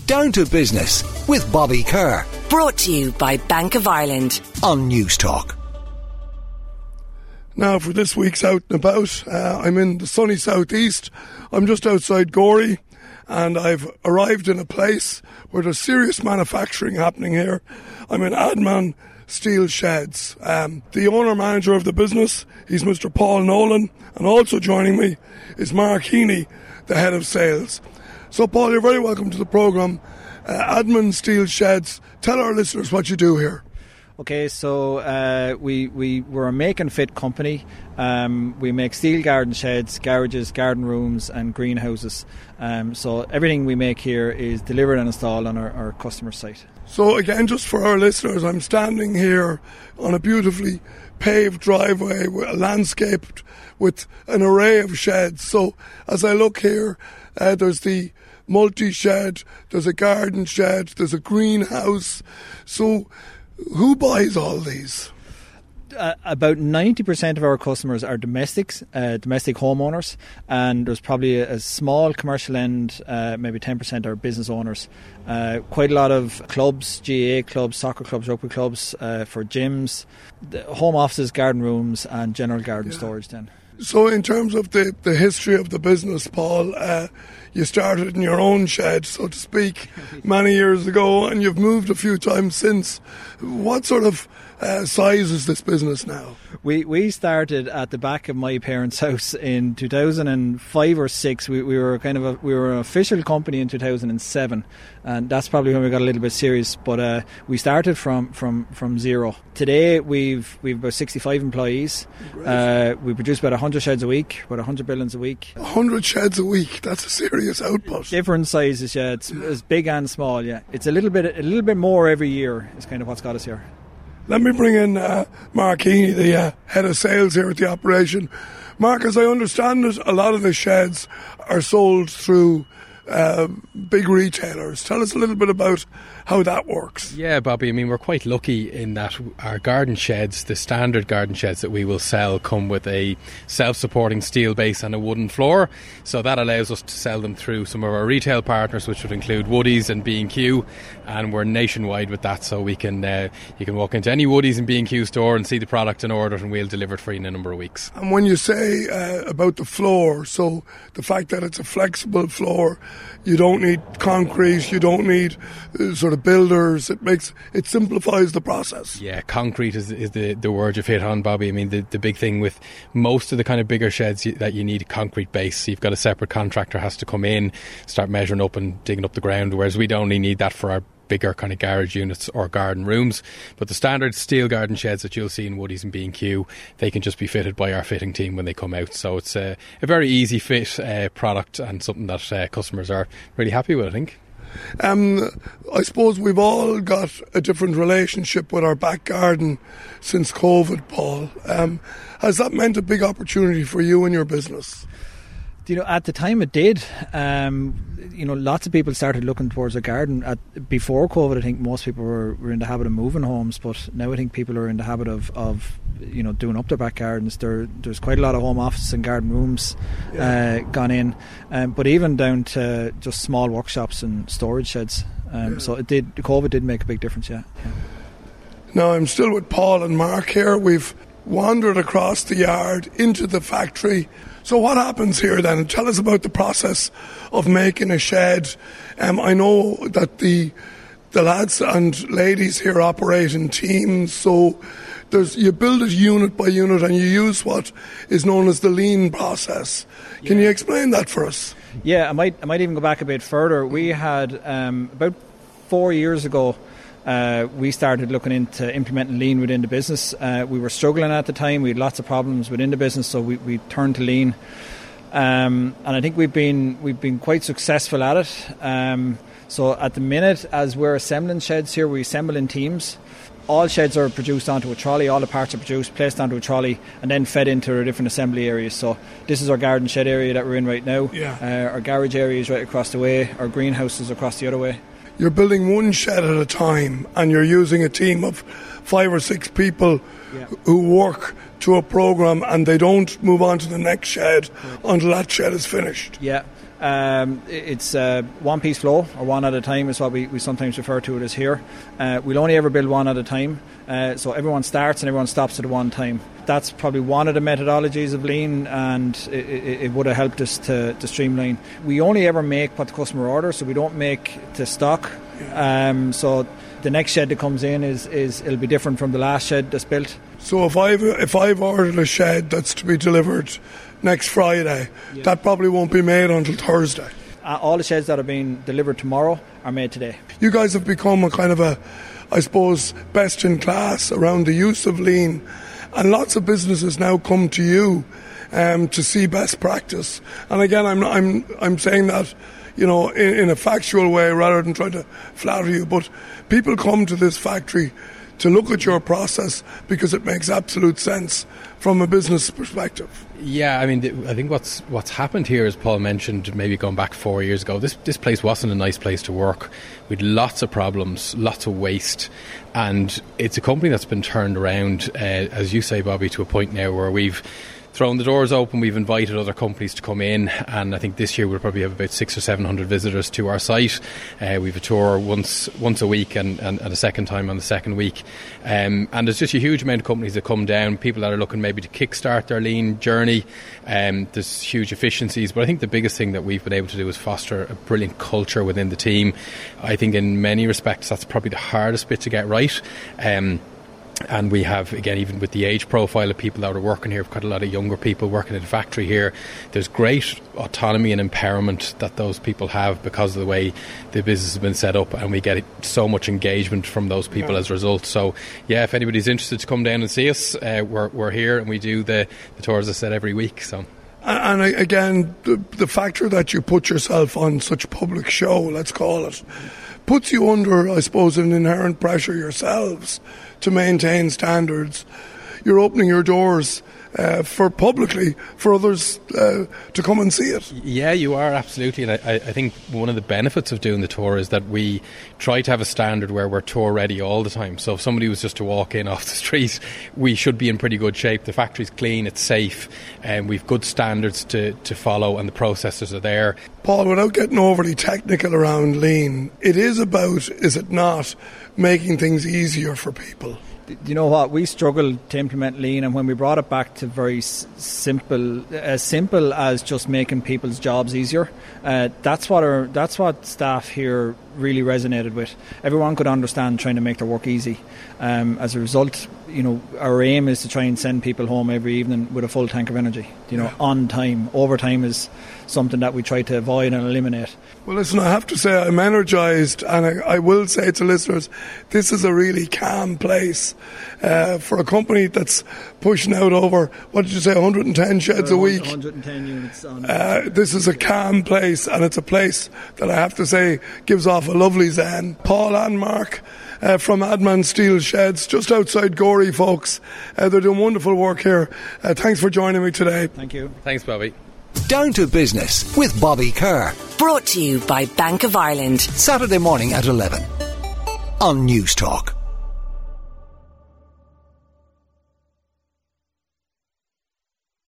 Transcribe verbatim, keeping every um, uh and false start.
Down to Business with Bobby Kerr. Brought to you by Bank of Ireland on News Talk. Now for this week's Out and About, uh, I'm in the sunny southeast. I'm just outside Gorey, and I've arrived in a place where there's serious manufacturing happening here. I'm in Adman Steel Sheds. Um, the owner-manager of the business, he's Mister Paul Nolan, and also joining me is Mark Heaney, the head of sales. So Paul, you're very welcome to the programme. Uh, Adman Steel Sheds, tell our listeners what you do here. Okay, so uh, we, we, we're a make and fit company. Um, we make steel garden sheds, garages, garden rooms and greenhouses. Um, so everything we make here is delivered and installed on our, our customer site. So again, just for our listeners, I'm standing here on a beautifully paved driveway, landscaped with an array of sheds. So as I look here, uh, there's the multi-shed, there's a garden shed, there's a greenhouse. So who buys all these? Uh, about ninety percent of our customers are domestics, uh, domestic homeowners, and there's probably a, a small commercial end, uh, maybe ten percent are business owners. Uh, quite a lot of clubs, G A A clubs, soccer clubs, rugby clubs, uh, for gyms, the home offices, garden rooms and general garden yeah. storage then. So in terms of the, the history of the business, Paul, uh, you started in your own shed, so to speak, many years ago, and you've moved a few times since. What sort of uh, size is this business now? We we started at the back of my parents' house in two thousand five or six. We we were kind of a, we were an official company in two thousand seven, and that's probably when we got a little bit serious. But uh, we started from, from, from zero. Today we've we've about sixty-five employees. Uh, we produce about one hundred sheds a week, about one hundred buildings a week. one hundred sheds a week. That's a serious output. Different sizes, yeah. It's, it's big and small, yeah. It's a little bit a little bit more every year. Is kind of what's got us here. Let me bring in uh, Mark Heaney, the uh, head of sales here at the operation. Mark, as I understand it, a lot of the sheds are sold through uh, big retailers. Tell us a little bit about how that works. Yeah, Bobby, I mean, we're quite lucky in that our garden sheds, the standard garden sheds that we will sell, come with a self-supporting steel base and a wooden floor. So that allows us to sell them through some of our retail partners, which would include Woodies and B and Q, and we're nationwide with that, so we can uh, you can walk into any Woodies and B and Q store and see the product and order it, and we'll deliver it for you in a number of weeks. And when you say uh, about the floor, so the fact that it's a flexible floor, you don't need concrete, you don't need uh, sort of builders, it makes it simplifies the process. Yeah, concrete is, is the, the word you've hit on, Bobby. I mean, the, the big thing with most of the kind of bigger sheds you, that you need a concrete base. You've got a separate contractor has to come in, start measuring up and digging up the ground, whereas we'd only need that for our bigger kind of garage units or garden rooms. But the standard steel garden sheds that you'll see in Woodies and B and Q, they can just be fitted by our fitting team when they come out. So it's a, a very easy fit uh, product, and something that uh, customers are really happy with, I think. Um, I suppose we've all got a different relationship with our back garden since COVID, Paul. Um, has that meant a big opportunity for you and your business? You know, at the time it did. Um, you know, lots of people started looking towards a garden. At, before COVID, I think most people were, were in the habit of moving homes, but now I think people are in the habit of, of you know, doing up their back gardens. There, there's quite a lot of home offices and garden rooms yeah. uh, gone in, um, but even down to just small workshops and storage sheds. Um, yeah. So it did. COVID did make a big difference. Yeah. yeah. Now I'm still with Paul and Mark here. We've wandered across the yard into the factory. So what happens here then? Tell us about the process of making a shed. Um, I know that the the lads and ladies here operate in teams, so there's you build it unit by unit and you use what is known as the lean process. Yeah. Can you explain that for us? Yeah, I might I might even go back a bit further. We had um, about four years ago, Uh, we started looking into implementing lean within the business. Uh, we were struggling at the time. We had lots of problems within the business, so we, we turned to lean. Um, and I think we've been we've been quite successful at it. Um, so at the minute, as we're assembling sheds here, we assemble in teams. All sheds are produced onto a trolley. All the parts are produced, placed onto a trolley, and then fed into our different assembly areas. So this is our garden shed area that we're in right now. Yeah. Uh, our garage area is right across the way. Our greenhouse is across the other way. You're building one shed at a time, and you're using a team of five or six people yeah. who work to a programme, and they don't move on to the next shed right. until that shed is finished. Yeah, Um, it's uh, one piece flow, or one at a time is what we, we sometimes refer to it as here. Uh, we'll only ever build one at a time, uh, so everyone starts and everyone stops at one time. That's probably one of the methodologies of lean, and it, it, it would have helped us to, to streamline. We only ever make what the customer orders, so we don't make to stock. Um, so the next shed that comes in is, is it'll be different from the last shed that's built. So if I've if I've ordered a shed that's to be delivered next Friday, yeah. that probably won't be made until Thursday. Uh, all the sheds that are being delivered tomorrow are made today. You guys have become a kind of a, I suppose, best in class around the use of lean, and lots of businesses now come to you um, to see best practice. And again, I'm I'm I'm saying that, you know, in, in a factual way rather than trying to flatter you, but people come to this factory to look at your process because it makes absolute sense from a business perspective. Yeah, I mean, I think what's what's happened here, as Paul mentioned, maybe going back four years ago, this this place wasn't a nice place to work. We had lots of problems, lots of waste, and it's a company that's been turned around, uh, as you say, Bobby, to a point now where we've thrown the doors open. We've invited other companies to come in, and I think this year we'll probably have about six or seven hundred visitors to our site. Uh, we've a tour once once a week, and, and, and a second time on the second week. Um, and there's just a huge amount of companies that come down, people that are looking maybe to kickstart their lean journey. Um, there's huge efficiencies, but I think the biggest thing that we've been able to do is foster a brilliant culture within the team. I think in many respects that's probably the hardest bit to get right. Um, And we have, again, even with the age profile of people that are working here, we've got a lot of younger people working in the factory here. There's great autonomy and empowerment that those people have because of the way the business has been set up, and we get so much engagement from those people yeah. as a result. So, yeah, if anybody's interested to come down and see us, uh, we're, we're here, and we do the, the tours, as I said, every week. So. And, and again, the, the factor that you put yourself on such public show, let's call it, puts you under, I suppose, an inherent pressure yourselves to maintain standards. You're opening your doors uh, for publicly for others uh, to come and see it. Yeah, you are, absolutely. And I, I think one of the benefits of doing the tour is that we try to have a standard where we're tour ready all the time. So if somebody was just to walk in off the street, we should be in pretty good shape. The factory's clean, it's safe, and we've good standards to, to follow, and the processes are there. Paul, without getting overly technical around lean, it is about, is it not, making things easier for people? You know what, we struggled to implement lean, and when we brought it back to very s- simple, as simple as just making people's jobs easier, uh, that's what our that's what staff here really resonated with. Everyone could understand trying to make their work easy. Um, as a result, you know, our aim is to try and send people home every evening with a full tank of energy, you know, yeah. on time. Overtime is something that we try to avoid and eliminate. Well, listen, I have to say I'm energised, and I, I will say to listeners, this is a really calm place uh, for a company that's pushing out over, what did you say, one hundred ten sheds a week? one hundred ten units on. Uh, this is a calm place, and it's a place that I have to say gives off a lovely zen. Paul and Mark uh, from Adman Steel Sheds, just outside Gorey, folks. Uh, they're doing wonderful work here. Uh, thanks for joining me today. Thank you. Thanks, Bobby. Down to Business with Bobby Kerr. Brought to you by Bank of Ireland. Saturday morning at eleven on News Talk.